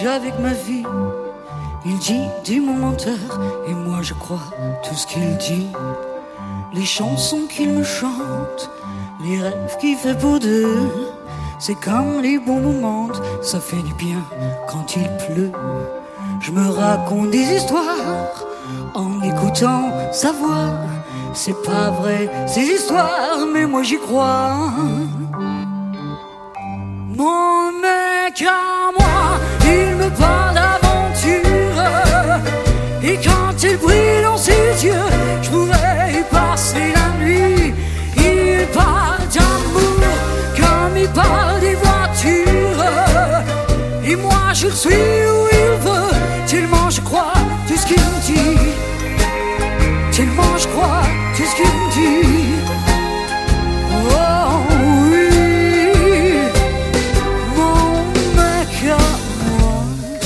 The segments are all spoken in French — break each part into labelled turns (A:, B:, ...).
A: triche avec ma vie. Il dit mon menteur, et moi je crois tout ce qu'il dit. Les chansons qu'il me chante, les rêves qu'il fait pour deux, c'est comme les bons moments, ça fait du bien quand il pleut. Je me raconte des histoires en écoutant sa voix. C'est pas vrai ces histoires, mais moi j'y crois. Mon mec à moi, il me parle d'aventure, et quand il brille dans ses yeux, je pourrais y passer la nuit. Il parle d'amour comme il parle des voitures, et moi je le suis où il veut, tellement je crois tout ce qu'il me dit, tellement je crois tout ce qu'il me dit. Oh oui, mon mec à moi.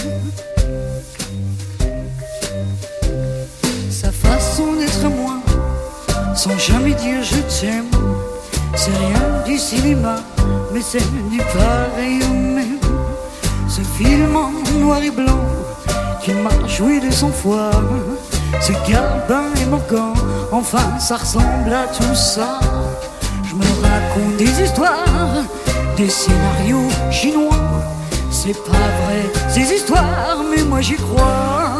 A: Sa façon d'être à moi, sans jamais dire je t'aime, c'est rien du cinéma, mais c'est du pareil au même. Ce film en noir et blanc qu'il m'a joué de son foie, ce Gabin et Morgan, enfin ça ressemble à tout ça. Je me raconte des histoires, des scénarios chinois. C'est pas vrai ces histoires, mais moi j'y crois.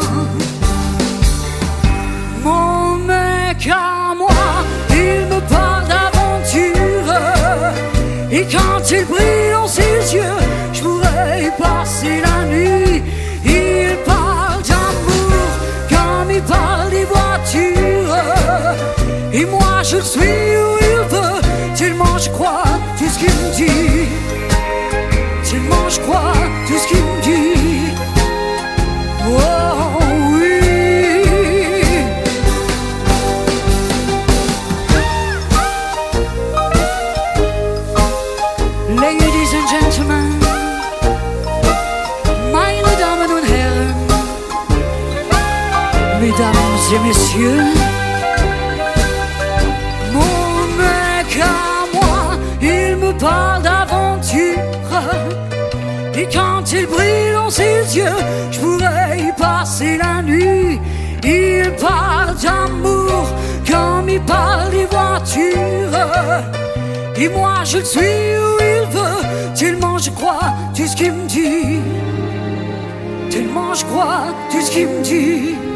A: Mon mec à moi, il me parle d'aventure, et quand il brille dans ses yeux, je pourrais y passer la nuit. Il parle d'amour comme il parle des voitures, et moi je suis où il veut, tellement je crois tout ce qu'il me dit, tellement je crois tout ce qu'il me dit. Oh oui. Ladies and gentlemen, meine Damen und Herren, mesdames et messieurs, mon mec à moi, il me parle d'aventure, et quand il brille dans ses yeux, je pourrais y passer la nuit. Il parle d'amour comme il parle des voitures, et moi je le suis où il veut, tellement je crois tout ce qu'il me dit, tellement je crois tout ce qu'il me dit.